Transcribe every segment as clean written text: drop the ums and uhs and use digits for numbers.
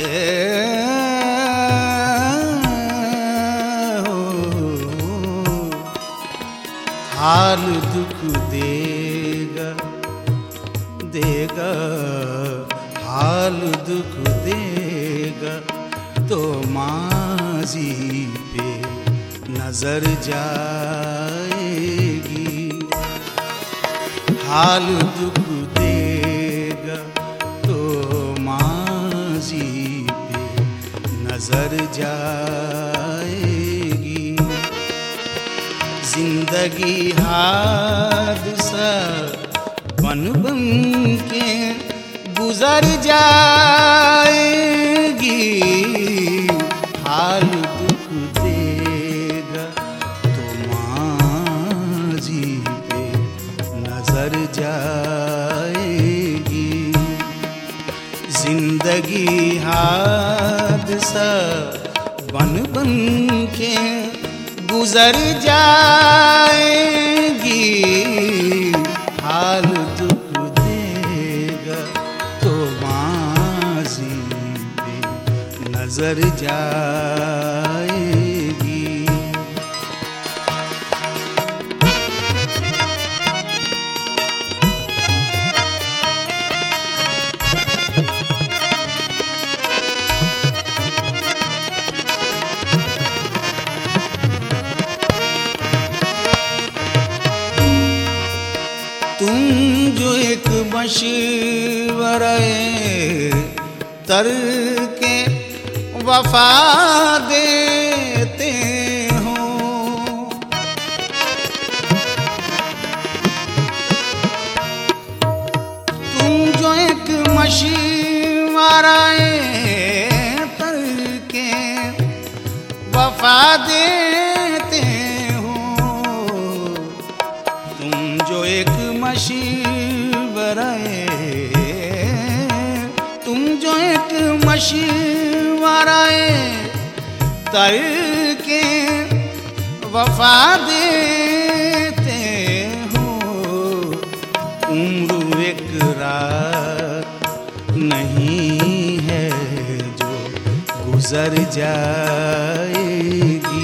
हाल दुख देगा देगा, हाल दुख देगा तो माज़ी पे नजर जाएगी। हाल दुख देगा तो माज़ी पे नजर जाएगी। जिंदगी हादसा बन बन के गुजर जाएगी। हाल दुख देगा तो माज़ी पे नजर जाएगी। जिंदगी हादसा बन बन के गुजर जाएगी। हाल दुख देगा तो माज़ी पे नजर जाएगी। तुम जो एक मशवरे तरके वफा देते हो, तुम जो एक मशवरे तरके वफा देते हो, तुम जो एक मशवरे, तुम जो एक मशवरे तरके वफा देते हो। उम्र एक रात नहीं है जो गुजर जाएगी।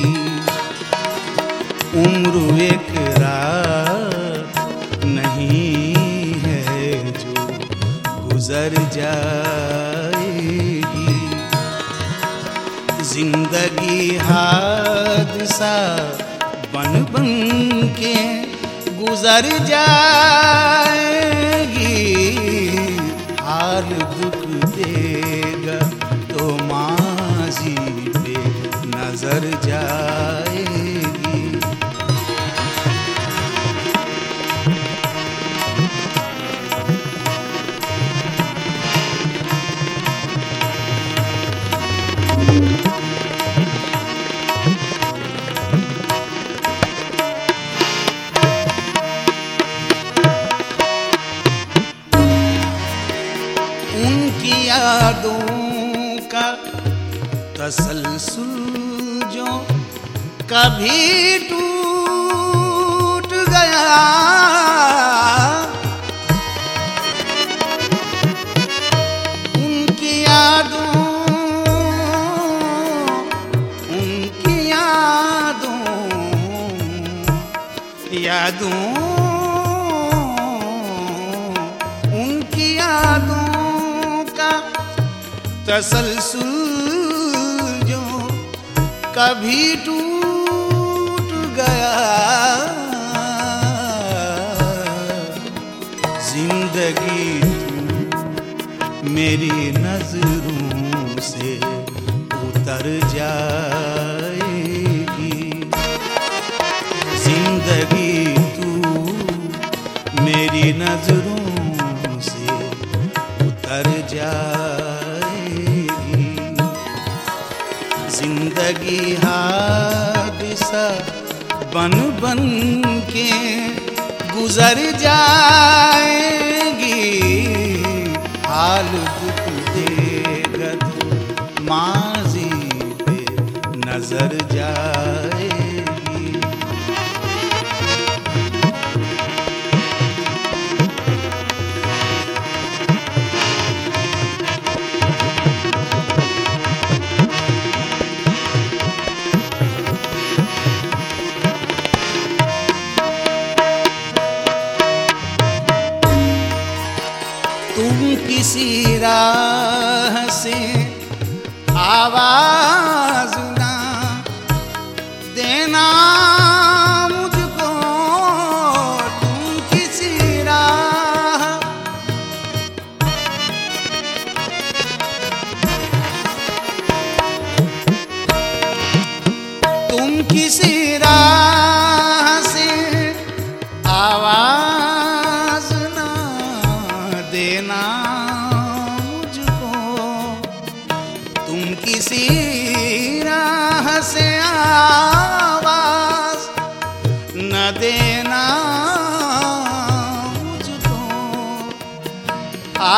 उम्र एक रात नहीं है जो गुजर जाएगी। जिंदगी हादसा बन बन के गुजर जाएगी। हाल दुख देगा तो माज़ी पे नजर जाएगी। उनकी यादों का तसलसल जो कभी टूट गया, उनकी यादों, उनकी यादों, यादों, उनकी यादों तसलसल जो कभी टूट गया। जिंदगी तू मेरी नजरों से उतर जाएगी। जिंदगी तू मेरी नजरों से उतर जाएगी। जिंदगी हादसा बन बन के गुजर जाएगी। हाल दुख देगा तो माज़ी पे नजर जाएगी।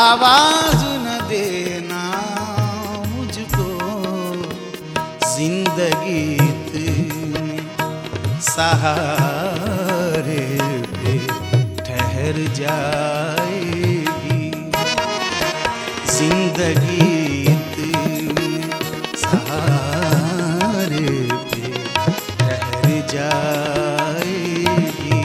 आवाज न देना मुझको, जिंदगी इतने सहारे पे ठहर जाएगी। जिंदगी इतने सहारे पे ठहर जाएगी।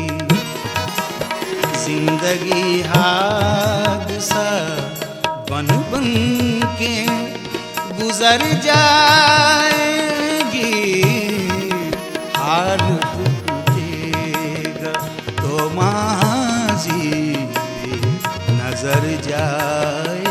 जिंदगी हादसा बन बन के गुजर जाएगी। हाल दुख देगा तो माज़ी पे नजर जाएगी।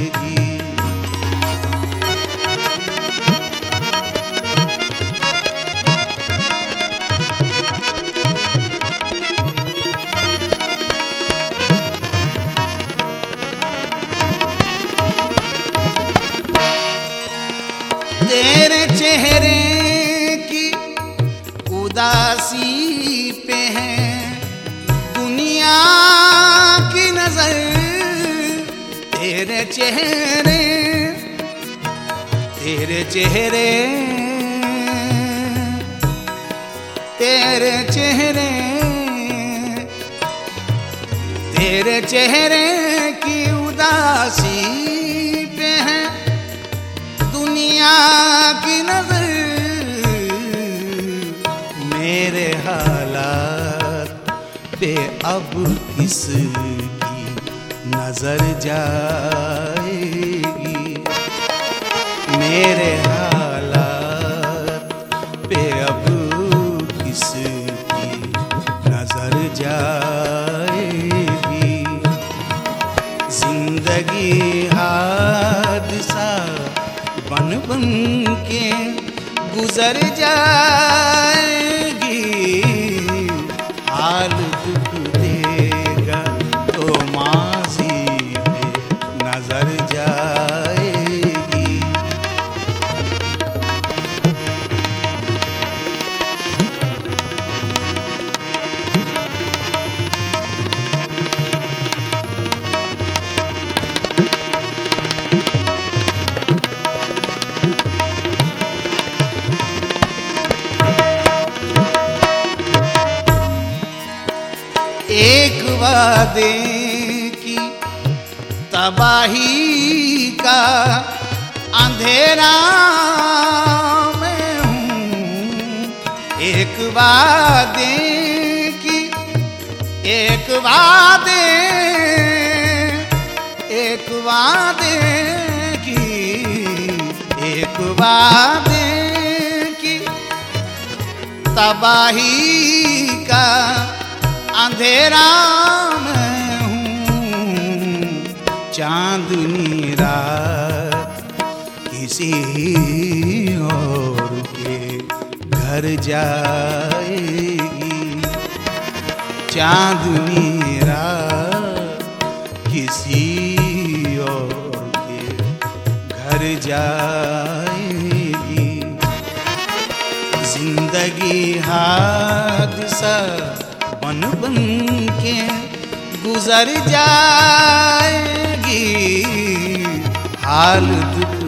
तेरे चेहरे की उदासी पे है दुनिया की नजर। तेरे चेहरे, तेरे चेहरे, तेरे चेहरे, तेरे चेहरे की उदासी पे है दुनिया की नजर। मेरे हालात पे अब किसकी नजर जाएगी। मेरे हालात पे अब किसकी नजर जाएगी। जिंदगी हादसा बन बन के गुजर जाएगी। हाल दुख देगा तो माज़ी पे नजर जाएगी। एक वादे की तबाही का अंधेरा में हूँ। एक वादे की, एक वादे, एक वादे की, एक वादे की तबाही का अंधेरा में हूँ। चांदनी रात किसी और के घर जाएगी। चांदनी रात किसी और के घर जाएगी। जिंदगी हादसा बन बन के गुजर जाएगी। हाल दुख